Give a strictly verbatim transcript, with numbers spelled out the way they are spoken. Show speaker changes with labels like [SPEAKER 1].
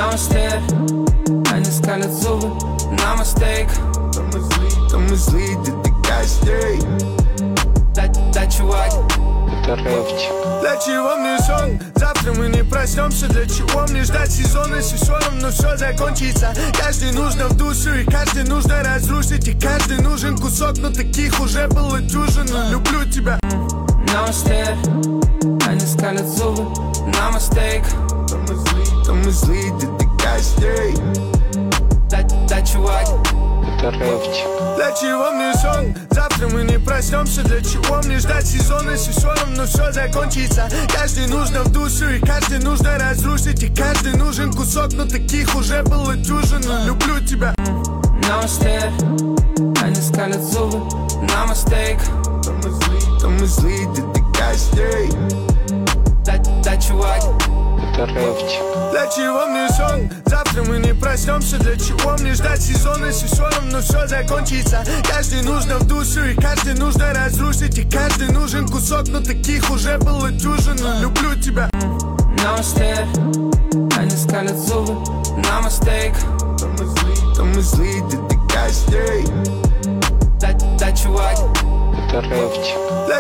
[SPEAKER 1] Намасте, они скалят зубы на мистейк.
[SPEAKER 2] То мы зли, то мы зли, ты такая стрей.
[SPEAKER 1] Да, да, чувак.
[SPEAKER 2] Для чего мне сон? Завтра мы не проснемся. Для чего мне ждать сезон, если все равно все закончится? Каждый нужно в душу, и каждый нужно разрушить. И каждый нужен кусок, но таких уже было дюжину. Люблю тебя.
[SPEAKER 1] Намасте, они скалят зубы на мистейк.
[SPEAKER 2] То мы зли, то мы зли, ты такая стрей.
[SPEAKER 1] Да, да, чувак.
[SPEAKER 2] Для чего мне сон? Завтра мы не проснемся. Для чего мне ждать сезон, если все равно все закончится? Каждый нужно в душу, и каждый нужно разрушить. И каждый нужен кусок, но таких уже было дюжину. Люблю тебя.
[SPEAKER 1] Намасте, они скалят зубы на мистейк.
[SPEAKER 2] То мы зли, то мы зли, ты такая стрей.
[SPEAKER 1] Да, да, чувак.
[SPEAKER 2] Для чего мне сон? Завтра мы не проснемся. Для чего мне ждать сезон, если все равно все закончится? Каждый нужно в душу, и каждый нужно разрушить. И каждый нужен кусок, но таких уже было дюжину. Люблю тебя.
[SPEAKER 1] Намасте, они скалят зубы на мистейк.
[SPEAKER 2] То мы зли, то мы зли, ты такая стрей.
[SPEAKER 1] Да, да, чувак.
[SPEAKER 2] Для